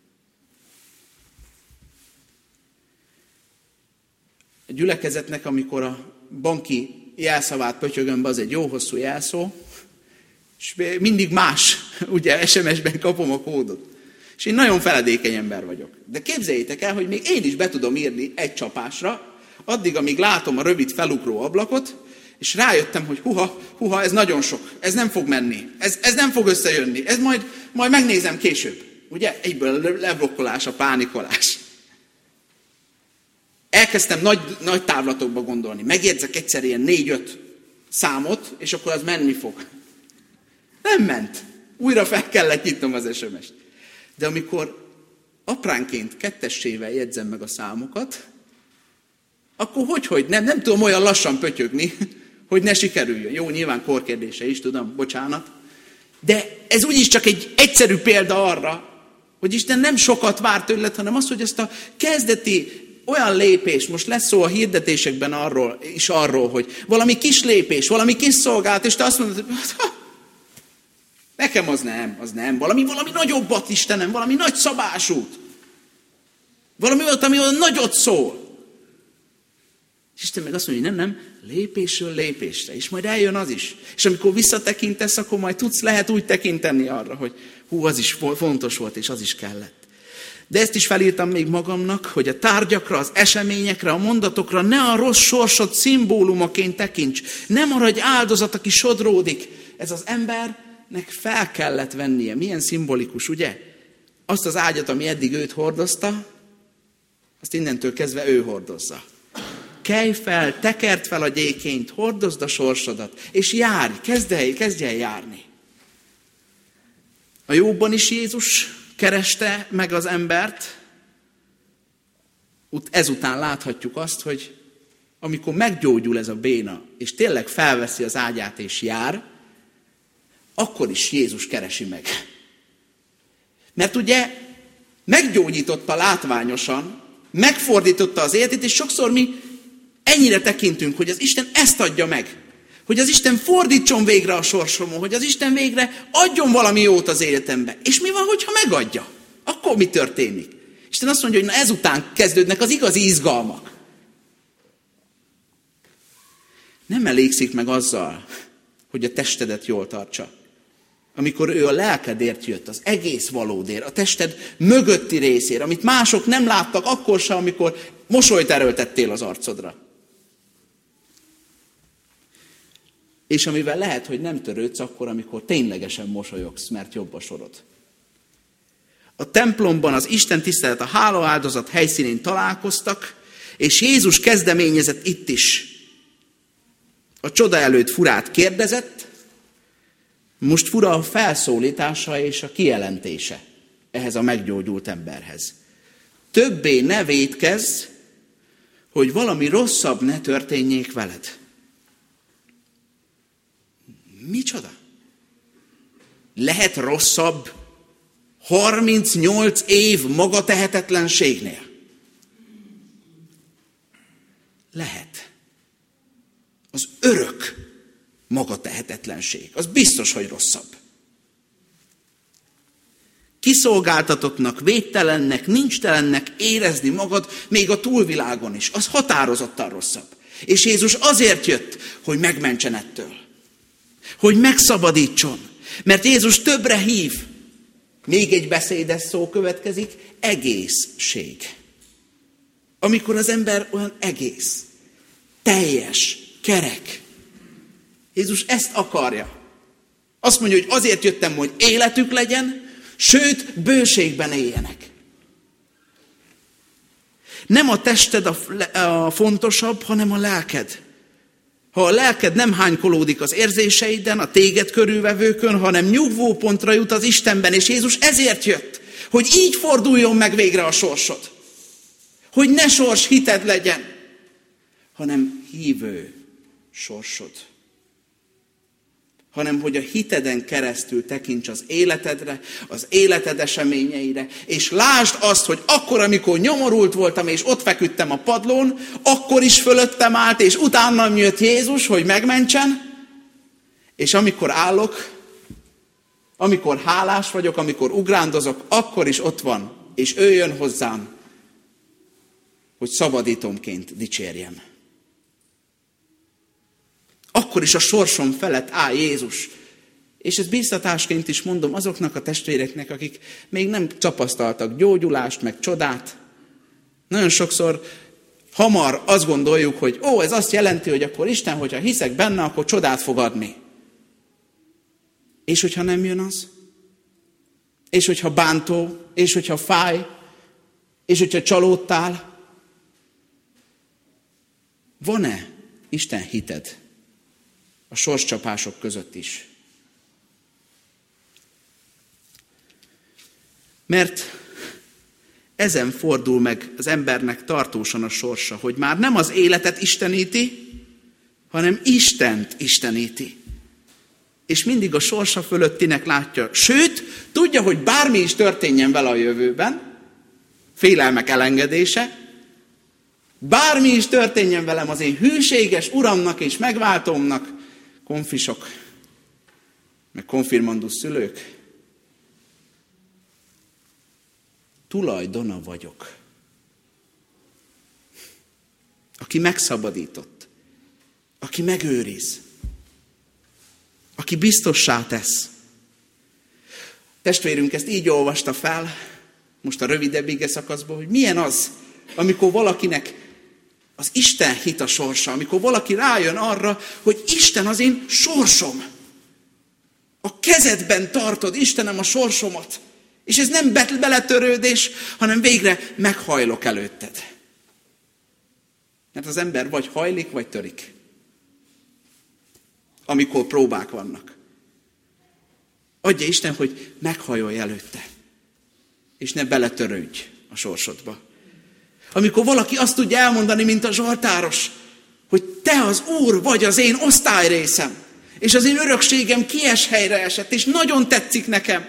A gyülekezetnek, amikor a banki jelszavát pötyögöm be, az egy jó hosszú jelszó, és mindig más, ugye SMS-ben kapom a kódot. És én nagyon feledékeny ember vagyok. De képzeljétek el, hogy még én is be tudom írni egy csapásra, addig, amíg látom a rövid felugró ablakot, és rájöttem, hogy huha, ez nagyon sok, ez nem fog menni, ez nem fog összejönni, ez majd megnézem később. Ugye? Egyből leblokkolás, a pánikolás. Elkezdtem nagy távlatokba gondolni. Megjegyzek egyszer ilyen 4-5 számot, és akkor az menni fog. Nem ment. Újra fel kellett nyitnom az SMS-t. De amikor apránként 2-essével jegyzem meg a számokat, akkor hogy nem tudom olyan lassan pötyögni, hogy ne sikerüljön. Jó, nyilván korkérdése is, tudom, bocsánat. De ez úgyis csak egy egyszerű példa arra, hogy Isten nem sokat vár tőled, hanem az, hogy ezt a kezdeti olyan lépés, most lesz szó a hirdetésekben arról, hogy valami kis lépés, valami kis szolgálat, és te azt mondod, hogy nekem az nem. Valami nagyobbat, Istenem, valami nagy szabásút. Valami olyat, ami olyan nagyot szól. És Isten meg azt mondja, hogy nem, lépésről lépésre, és majd eljön az is. És amikor visszatekintesz, akkor majd lehet úgy tekinteni arra, hogy az is fontos volt, és az is kellett. De ezt is felírtam még magamnak, hogy a tárgyakra, az eseményekre, a mondatokra ne a rossz sorsod szimbólumaként tekints. Ne maradj áldozat, aki sodródik. Ez az embernek fel kellett vennie. Milyen szimbolikus, ugye? Azt az ágyat, ami eddig őt hordozta, azt innentől kezdve ő hordozza. Kelj fel, tekerd fel a gyékényt, hordozd a sorsodat, és járj, kezdj el járni. A Jóbban is Jézus kereste meg az embert, ezután láthatjuk azt, hogy amikor meggyógyul ez a béna, és tényleg felveszi az ágyát és jár, akkor is Jézus keresi meg. Mert ugye meggyógyította látványosan, megfordította az életét, és sokszor mi ennyire tekintünk, hogy az Isten ezt adja meg. Hogy az Isten fordítson végre a sorsomon, hogy az Isten végre adjon valami jót az életembe. És mi van, hogyha megadja? Akkor mi történik? Isten azt mondja, hogy na ezután kezdődnek az igazi izgalmak. Nem elégszik meg azzal, hogy a testedet jól tartsa. Amikor ő a lelkedért jött, az egész valódért, a tested mögötti részért, amit mások nem láttak akkor sem, amikor mosolyt erőltettél az arcodra. És amivel lehet, hogy nem törődsz akkor, amikor ténylegesen mosolyogsz, mert jobb a sorod. A templomban az Isten tisztelet, a hálaáldozat helyszínén találkoztak, és Jézus kezdeményezett itt is. A csoda előtt furát kérdezett, most fura a felszólítása és a kijelentése ehhez a meggyógyult emberhez. Többé ne vétkezz, hogy valami rosszabb ne történjék veled. Micsoda? Lehet rosszabb 38 év magatehetetlenségnél? Lehet. Az örök magatehetetlenség. Az biztos, hogy rosszabb. Kiszolgáltatottnak, védtelennek, nincstelennek érezni magad még a túlvilágon is. Az határozottan rosszabb. És Jézus azért jött, hogy megmentsen ettől. Hogy megszabadítson. Mert Jézus többre hív. Még egy beszédes szó következik, egészség. Amikor az ember olyan egész, teljes, kerek. Jézus ezt akarja. Azt mondja, hogy azért jöttem, hogy életük legyen, sőt, bőségben éljenek. Nem a tested a fontosabb, hanem a lelked. Ha a lelked nem hánykolódik az érzéseiden, a téged körülvevőkön, hanem nyugvópontra jut az Istenben, és Jézus ezért jött, hogy így forduljon meg végre a sorsod. Hogy ne sors hited legyen, hanem hívő sorsod. hanem hogy a hiteden keresztül tekints az életedre, az életed eseményeire, és lásd azt, hogy akkor, amikor nyomorult voltam, és ott feküdtem a padlón, akkor is fölöttem állt, és utánam jött Jézus, hogy megmentsen, és amikor állok, amikor hálás vagyok, amikor ugrándozok, akkor is ott van, és ő jön hozzám, hogy szabadítómként dicsérjem. Akkor is a sorsom felett áll Jézus. És ezt bíztatásként is mondom azoknak a testvéreknek, akik még nem tapasztaltak gyógyulást, meg csodát. Nagyon sokszor hamar azt gondoljuk, hogy ez azt jelenti, hogy akkor Isten, hogyha hiszek benne, akkor csodát fog adni. És hogyha nem jön az? És hogyha bántó? És hogyha fáj? És hogyha csalódtál? Van-e Isten hited a sorscsapások között is? Mert ezen fordul meg az embernek tartósan a sorsa, hogy már nem az életet isteníti, hanem Istent isteníti. És mindig a sorsa fölöttinek látja. Sőt, tudja, hogy bármi is történjen vele a jövőben, félelmek elengedése, bármi is történjen velem az én hűséges uramnak és megváltómnak, konfisok, meg konfirmandus szülők, tulajdona vagyok, aki megszabadított, aki megőriz, aki biztossá tesz. Testvérünk ezt így olvasta fel, most a rövidebb ige szakaszból, hogy milyen az, amikor valakinek az Isten hit a sorsa, amikor valaki rájön arra, hogy Isten az én sorsom. A kezedben tartod, Istenem, a sorsomat. És ez nem beletörődés, hanem végre meghajlok előtted. Mert az ember vagy hajlik, vagy törik. Amikor próbák vannak. Adja Isten, hogy meghajolj előtte. És ne beletörődj a sorsodba. Amikor valaki azt tudja elmondani, mint a zsoltáros, hogy te az Úr vagy az én osztályrészem, és az én örökségem kies helyre esett, és nagyon tetszik nekem.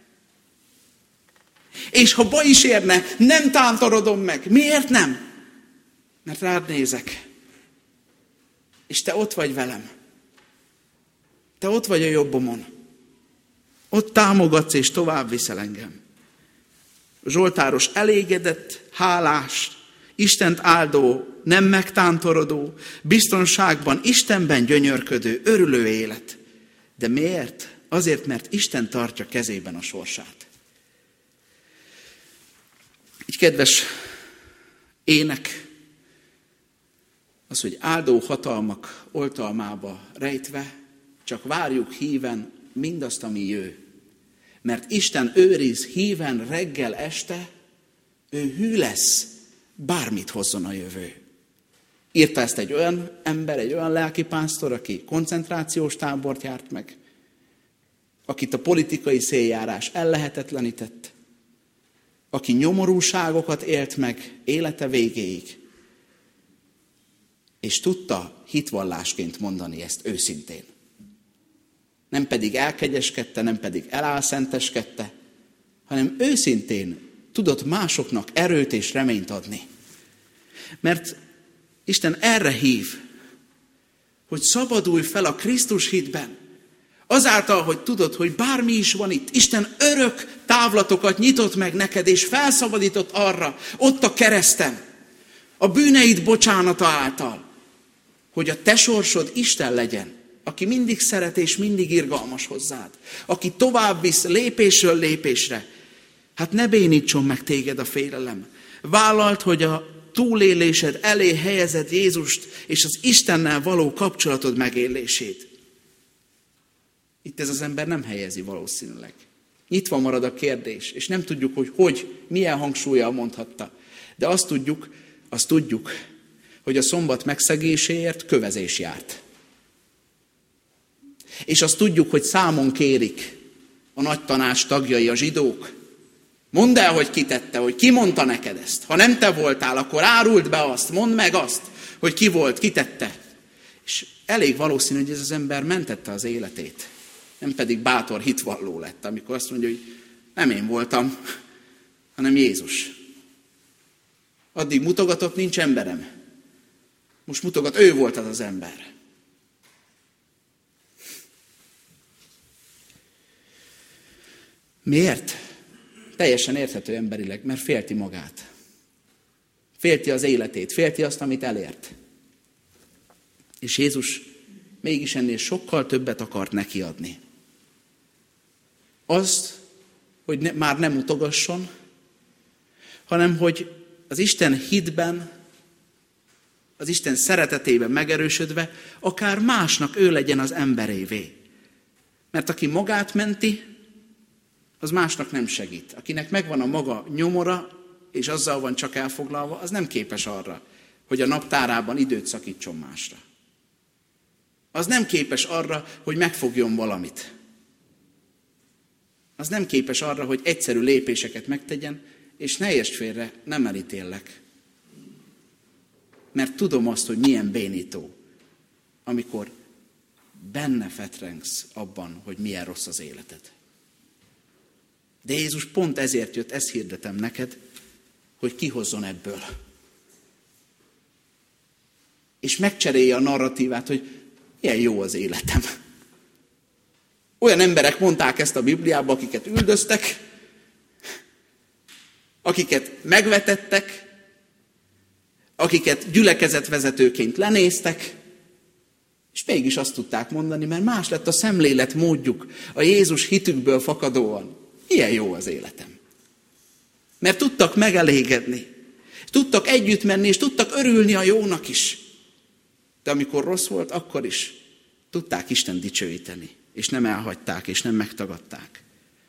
És ha baj is érne, nem tántorodom meg. Miért nem? Mert rád nézek. És te ott vagy velem. Te ott vagy a jobbomon. Ott támogatsz és tovább viszel engem. A zsoltáros elégedett, hálás, Istent áldó, nem megtántorodó, biztonságban, Istenben gyönyörködő, örülő élet. De miért? Azért, mert Isten tartja kezében a sorsát. Így kedves ének, az, hogy áldó hatalmak oltalmába rejtve, csak várjuk híven mindazt, ami jő. Mert Isten őriz híven reggel este, ő hű lesz, bármit hozzon a jövő. Írta ezt egy olyan ember, egy olyan lelkipásztor, aki koncentrációs tábort járt meg, akit a politikai széljárás ellehetetlenített, aki nyomorúságokat élt meg élete végéig, és tudta hitvallásként mondani ezt őszintén. Nem pedig elkegyeskedte, nem pedig elálszenteskedte, hanem őszintén tudott másoknak erőt és reményt adni. Mert Isten erre hív, hogy szabadulj fel a Krisztus hitben. Azáltal, hogy tudod, hogy bármi is van itt, Isten örök távlatokat nyitott meg neked, és felszabadított arra, ott a kereszten, a bűneid bocsánata által, hogy a te sorsod Isten legyen, aki mindig szeret és mindig irgalmas hozzád, aki tovább visz lépésről lépésre. Hát ne bénítson meg téged a félelem. Vállald, hogy a túlélésed elé helyezed Jézust és az Istennel való kapcsolatod megélését. Itt ez az ember nem helyezi valószínűleg. Nyitva marad a kérdés, és nem tudjuk, hogy milyen hangsúllyal mondhatta. De azt tudjuk, hogy a szombat megszegéséért kövezés járt. És azt tudjuk, hogy számon kérik a nagy tanács tagjai, a zsidók. Mondd el, hogy ki tette, hogy ki mondta neked ezt. Ha nem te voltál, akkor áruld be azt, mondd meg azt, hogy ki volt, ki tette. És elég valószínű, hogy ez az ember mentette az életét. Nem pedig bátor hitvalló lett, amikor azt mondja, hogy nem én voltam, hanem Jézus. Addig mutogatott, nincs emberem. Most mutogat, ő volt az az ember. Miért? Teljesen érthető emberileg, mert félti magát. Félti az életét, félti azt, amit elért. És Jézus mégis ennél sokkal többet akart neki adni. Azt, hogy már nem mutogasson, hanem hogy az Isten hitben, az Isten szeretetében megerősödve, akár másnak ő legyen az emberévé. Mert aki magát menti, az másnak nem segít. Akinek megvan a maga nyomora, és azzal van csak elfoglalva, az nem képes arra, hogy a naptárában időt szakítson másra. Az nem képes arra, hogy megfogjon valamit. Az nem képes arra, hogy egyszerű lépéseket megtegyen, és ne értsd félre, nem elítéllek. Mert tudom azt, hogy milyen bénító, amikor benne fetrengsz abban, hogy milyen rossz az életed. De Jézus pont ezért jött, ezt hirdetem neked, hogy kihozzon ebből. És megcserélje a narratívát, hogy milyen jó az életem. Olyan emberek mondták ezt a Bibliában, akiket üldöztek, akiket megvetettek, akiket gyülekezetvezetőként lenéztek, és mégis azt tudták mondani, mert más lett a szemléletmódjuk, a Jézus hitükből fakadóan. Ilyen jó az életem. Mert tudtak megelégedni, tudtak együtt menni, és tudtak örülni a jónak is. De amikor rossz volt, akkor is tudták Isten dicsőíteni, és nem elhagyták, és nem megtagadták.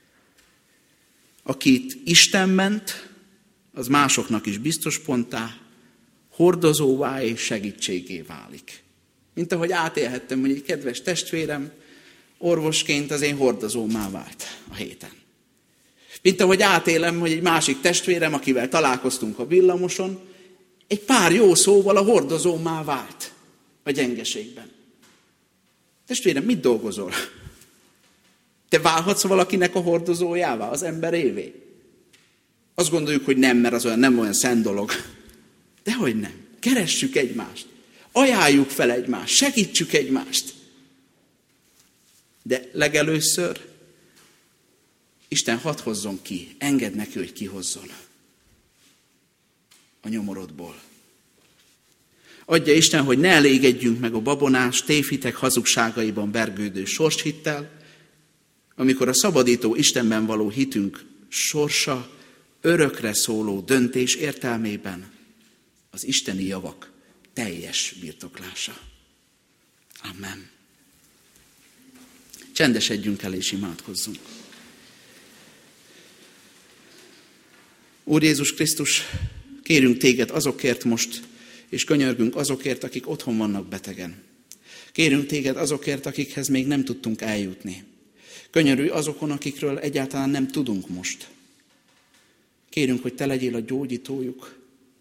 Akit Isten ment, az másoknak is biztos ponttá, hordozóvá és segítségé válik. Mint ahogy átélhettem, hogy egy kedves testvérem orvosként az én hordozómá vált a héten. Mint ahogy átélem, hogy egy másik testvérem, akivel találkoztunk a villamoson, egy pár jó szóval a hordozómá vált a gyengeségben. Testvérem, mit dolgozol? Te válhatsz valakinek a hordozójává, az emberévé? Azt gondoljuk, hogy nem, mert az olyan, nem olyan szent dolog. Dehogy nem. Keressük egymást. Ajánljuk fel egymást. Segítsük egymást. De legelőször Isten hadd hozzon ki. Engedd neki, hogy kihozzon a nyomorodból. Adja Isten, hogy ne elégedjünk meg a babonás, tévhitek hazugságaiban vergődő sorshittel, amikor a szabadító Istenben való hitünk sorsa örökre szóló döntés értelmében az isteni javak teljes birtoklása. Amen. Csendesedjünk el és imádkozzunk. Úr Jézus Krisztus, kérünk téged azokért most, és könyörgünk azokért, akik otthon vannak betegen. Kérünk téged azokért, akikhez még nem tudtunk eljutni. Könyörülj azokon, akikről egyáltalán nem tudunk most. Kérünk, hogy te legyél a gyógyítójuk.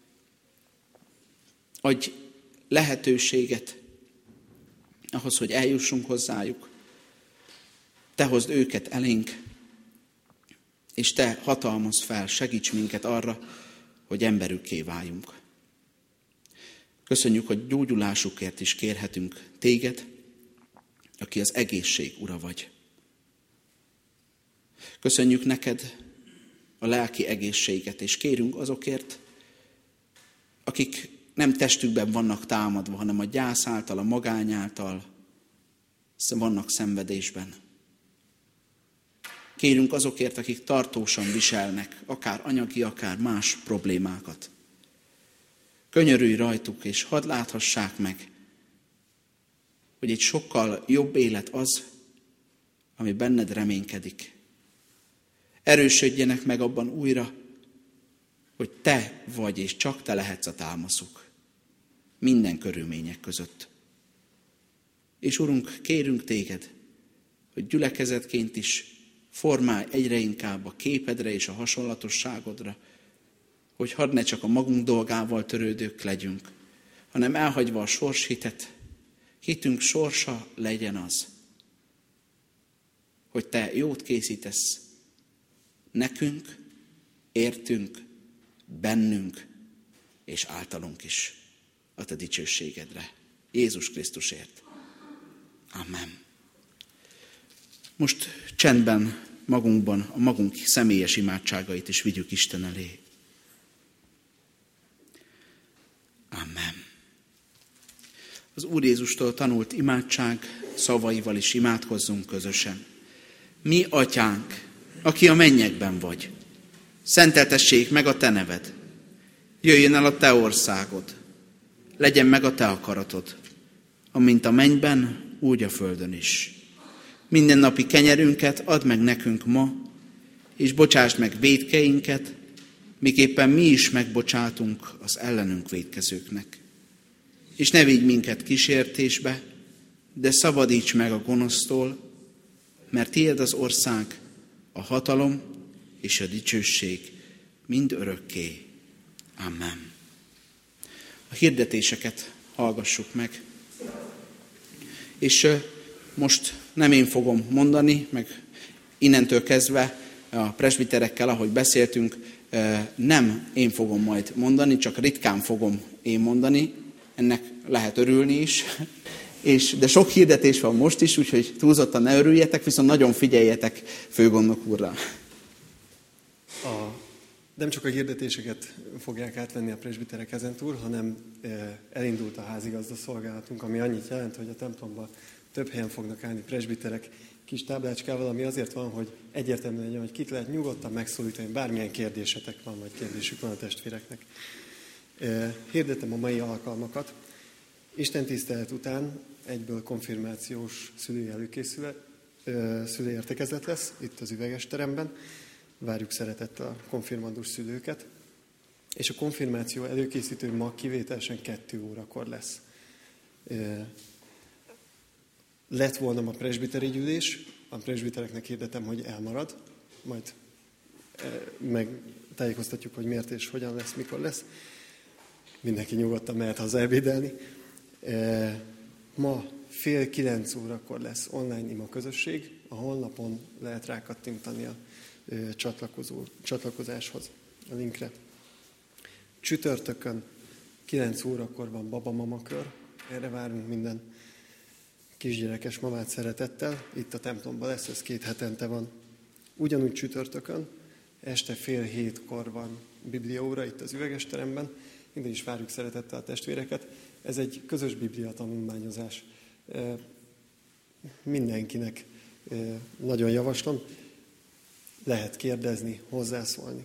Adj lehetőséget ahhoz, hogy eljussunk hozzájuk. Te hozd őket elénk, és te hatalmazz fel, segíts minket arra, hogy emberükké váljunk. Köszönjük, hogy gyógyulásukért is kérhetünk téged, aki az egészség ura vagy. Köszönjük neked a lelki egészséget, és kérünk azokért, akik nem testükben vannak támadva, hanem a gyász által, a magány által vannak szenvedésben. Kérünk azokért, akik tartósan viselnek, akár anyagi, akár más problémákat. Könyörülj rajtuk, és hadd láthassák meg, hogy egy sokkal jobb élet az, ami benned reménykedik. Erősödjenek meg abban újra, hogy te vagy, és csak te lehetsz a támaszuk minden körülmények között. És Urunk, kérünk téged, hogy gyülekezetként is formálj egyre inkább a képedre és a hasonlatosságodra, hogy hadd ne csak a magunk dolgával törődők legyünk, hanem elhagyva a sorshitet, Hitünk sorsa legyen az, hogy te jót készítesz nekünk, értünk, bennünk és általunk is a te dicsőségedre. Jézus Krisztusért. Amen. Most csendben magunkban a magunk személyes imádságait is vigyük Isten elé. Amen. Az Úr Jézustól tanult imádság szavaival is imádkozzunk közösen. Mi, Atyánk, aki a mennyekben vagy, szenteltessék meg a te neved. Jöjjön el a te országod. Legyen meg a te akaratod, amint a mennyben, úgy a földön is. Mindennapi kenyerünket add meg nekünk ma, és bocsásd meg vétkeinket, miképpen mi is megbocsátunk az ellenünk vétkezőknek. És ne vigy minket kísértésbe, de szabadíts meg a gonosztól, mert tiéd az ország, a hatalom és a dicsőség mind örökké. Amen. A hirdetéseket hallgassuk meg. És most nem én fogom mondani, meg innentől kezdve a presbiterekkel, ahogy beszéltünk, nem én fogom majd mondani, csak ritkán fogom én mondani, ennek lehet örülni is, de sok hirdetés van most is, úgyhogy túlzottan ne örüljetek, viszont nagyon figyeljetek főgondnok úrra. Nem csak a hirdetéseket fogják átvenni a presbiterek ezentúl, hanem elindult a házigazda szolgálatunk, ami annyit jelent, hogy a templomban több helyen fognak állni presbiterek kis táblácskával, ami azért van, hogy egyértelműen legyen, hogy kit lehet nyugodtan megszólítani, bármilyen kérdésetek van, vagy kérdésük van a testvéreknek. Hirdetem a mai alkalmakat. Isten tisztelet után egyből konfirmációs szülőértekezlet lesz itt az üveges teremben. Várjuk szeretettel a konfirmandus szülőket. És a konfirmáció előkészítő ma kivételesen 2 órakor lesz. Lett volna ma presbiteri gyűlés, a presbitereknek hirdetem, hogy elmarad, majd meg tájékoztatjuk, hogy miért és hogyan lesz, mikor lesz. Mindenki nyugodtan mehet haza ebédelni. Ma 8:30 lesz online ima közösség, a honlapon lehet rákattintani a csatlakozáshoz, a linkre. Csütörtökön 9 órakor van baba-mama kör, erre várunk minden kisgyerekes mamát szeretettel, itt a templomban lesz, ez 2 hetente van. Ugyanúgy csütörtökön, este 6:30 van bibliaóra itt az üveges teremben, innen is várjuk szeretettel a testvéreket. Ez egy közös biblia tanulmányozás. Mindenkinek nagyon javaslom, lehet kérdezni, hozzászólni.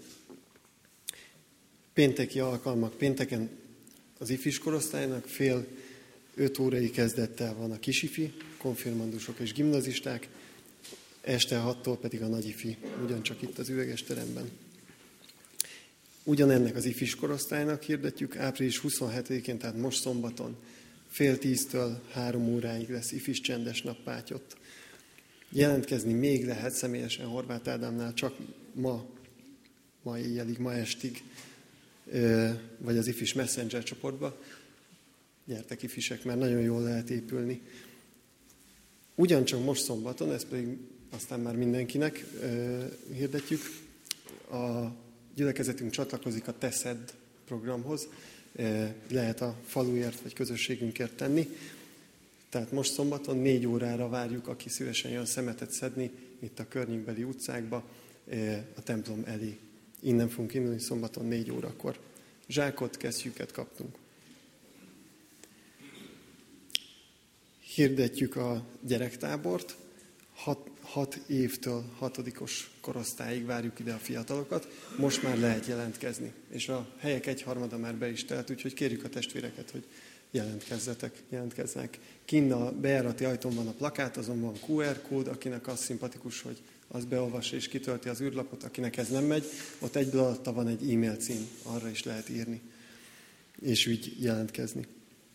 Pénteki alkalmak, pénteken az ifis korosztálynak 4:30 órai kezdettel van a kisifi, konfirmandusok és gimnazisták, este 6-tól pedig a nagyifi, ugyancsak itt az üveges teremben. Ugyanennek az ifis korosztálynak hirdetjük, április 27-én, tehát most szombaton, 9:30-től 3 óráig lesz ifis csendes nappátyott. Jelentkezni még lehet személyesen Horváth Ádámnál, csak ma éjjelig, ma estig, vagy az ifis messenger csoportba. Gyertek ifisek, mert nagyon jól lehet épülni. Ugyancsak most szombaton, ez pedig aztán már mindenkinek hirdetjük, a gyülekezetünk csatlakozik a TESZED programhoz, lehet a faluért vagy közösségünkért tenni. Tehát most szombaton 4 órára várjuk, aki szívesen jön szemetet szedni, itt a környékbeli utcákba, a templom elé. Innen fogunk indulni szombaton 4 órakor. Zsákot, kesztyűket kaptunk. Hirdetjük a gyerektábort. 6 évtől 6. korosztályig várjuk ide a fiatalokat. Most már lehet jelentkezni. És a helyek 1/3 már be is telt, úgyhogy kérjük a testvéreket, hogy jelentkezzenek. Kinn a bejárati ajtón van a plakát, azon van QR kód, akinek az szimpatikus, hogy az beolvassa és kitölti az űrlapot, akinek ez nem megy, ott egyből alatta van egy e-mail cím, arra is lehet írni, és úgy jelentkezni.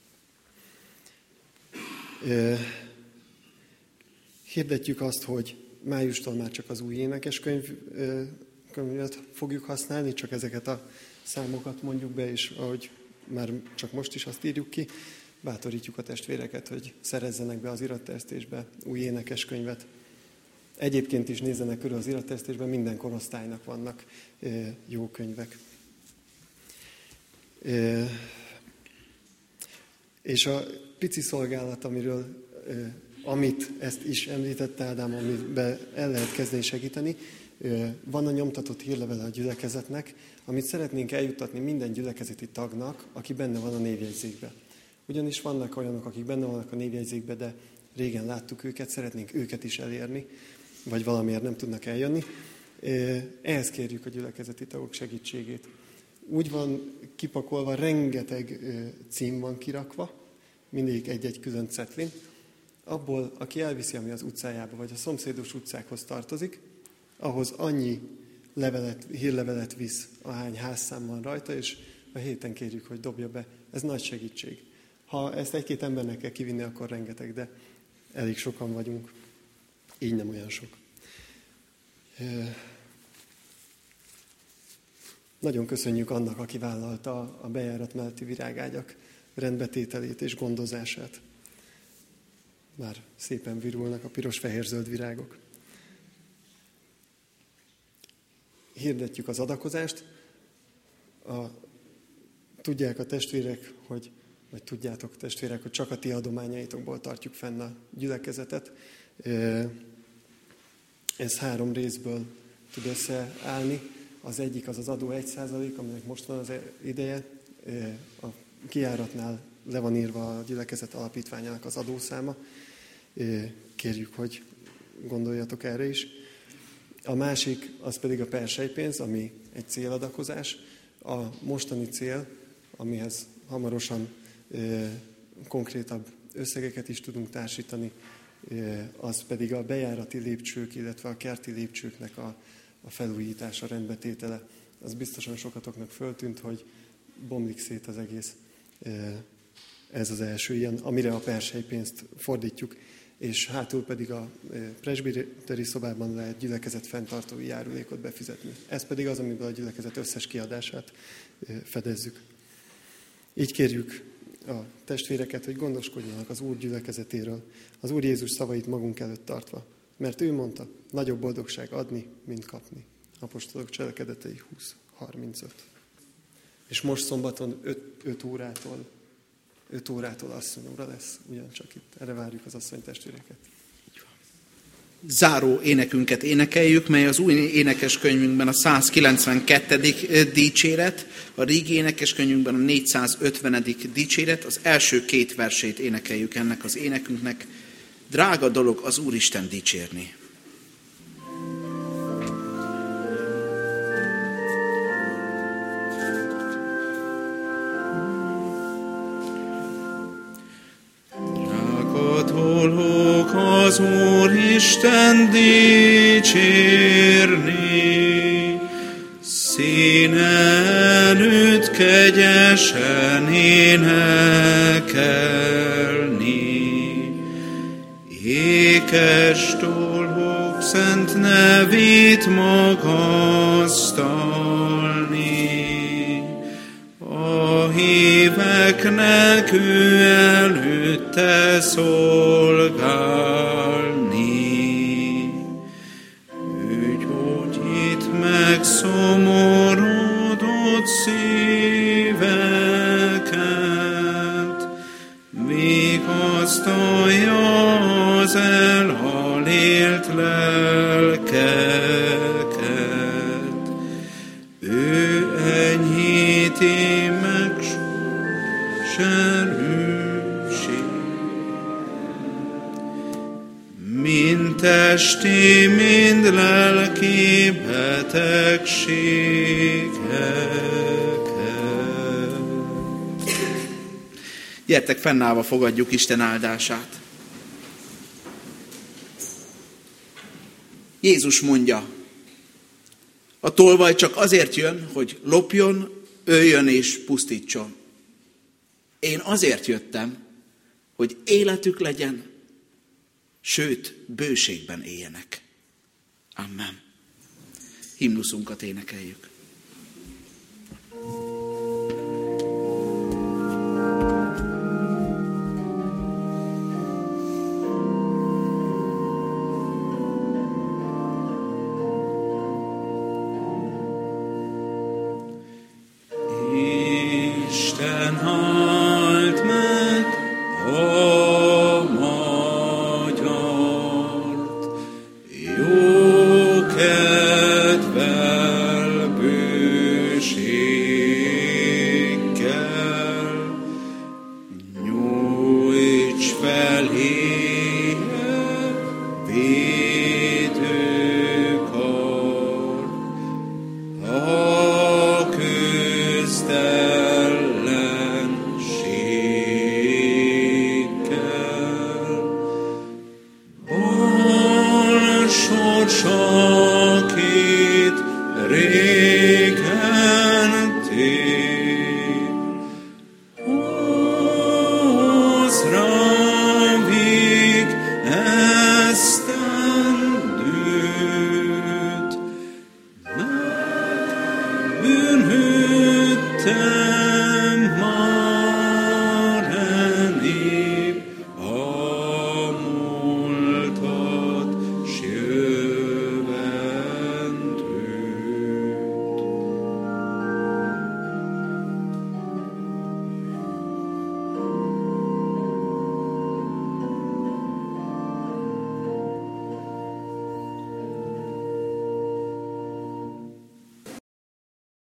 Hirdetjük azt, hogy májustól már csak az új énekeskönyvet fogjuk használni, csak ezeket a számokat mondjuk be, és ahogy már csak most is azt írjuk ki. Bátorítjuk a testvéreket, hogy szerezzenek be az irattesztésbe új énekeskönyvet. Egyébként is nézzenek körül az irattesztésben, minden korosztálynak vannak jó könyvek. És a pici szolgálat, amit ezt is említette Ádám, amiben el lehet kezdeni segíteni, van a nyomtatott hírlevele a gyülekezetnek, amit szeretnénk eljuttatni minden gyülekezeti tagnak, aki benne van a névjegyzékben. Ugyanis vannak olyanok, akik benne vannak a névjegyzékben, de régen láttuk őket, szeretnénk őket is elérni, vagy valamiért nem tudnak eljönni. Ehhez kérjük a gyülekezeti tagok segítségét. Úgy van kipakolva, rengeteg cím van kirakva, mindig egy-egy külön cetlin. Abból, aki elviszi, ami az utcájába, vagy a szomszédos utcákhoz tartozik, ahhoz annyi hírlevelet visz, ahány házszám van rajta, és a héten kérjük, hogy dobja be. Ez nagy segítség. Ha ezt egy-két embernek kell kivinni, akkor rengeteg, de elég sokan vagyunk. Így nem olyan sok. Nagyon köszönjük annak, aki vállalta a bejárat melletti virágágyak rendbetételét és gondozását. Már szépen virulnak a piros-fehér-zöld virágok. Hirdetjük az adakozást. Tudják a testvérek, vagy tudjátok testvérek, hogy csak a ti adományaitokból tartjuk fenn a gyülekezetet. Ez 3 részből tud összeállni. Az egyik az adó 1%, aminek most van az ideje. A kijáratnál le van írva a gyülekezet alapítványának az adószáma. Kérjük, hogy gondoljatok erre is. A másik, az pedig a perselypénz, ami egy céladakozás. A mostani cél, amihez hamarosan konkrétabb összegeket is tudunk társítani, az pedig a bejárati lépcsők, illetve a kerti lépcsőknek a felújítása, rendbetétele. Az biztosan sokatoknak föltűnt, hogy bomlik szét az egész. Ez az első ilyen, amire a perselypénzt fordítjuk, és hátul pedig a presbiteri szobában lehet gyülekezet fenntartói járulékot befizetni. Ez pedig az, amiből a gyülekezet összes kiadását fedezzük. Így kérjük a testvéreket, hogy gondoskodjanak az Úr gyülekezetéről, az Úr Jézus szavait magunk előtt tartva. Mert ő mondta, nagyobb boldogság adni, mint kapni. Apostolok cselekedetei 20:35. És most szombaton 5 órától asszonyóra lesz, ugyancsak itt. Erre várjuk az asszony testvéreket. Záró énekünket énekeljük, mely az új énekeskönyvünkben a 192. dicséret, a régi énekeskönyvünkben a 450. dicséret, az első 2 versét énekeljük ennek az énekünknek. Drága dolog az Úristen dicsérni. Drága dolog az Úristen dicsérni, színen üt kegyesen énekelni. Ékes dolgok szent nevét magasztalni, a híveknek ő előtte szolgálni. Ő gyógyít meg szomorodott szíveket, vigasztalja az elhalélt lelkeket. Ő enyhíti meg serűség, mind testi, mind lelki betegségeket. Gyertek, fennállva fogadjuk Isten áldását. Jézus mondja, a tolvaj csak azért jön, hogy lopjon, öljön és pusztítson. Én azért jöttem, hogy életük legyen, sőt, bőségben éljenek. Amen. Himnuszunkat énekeljük.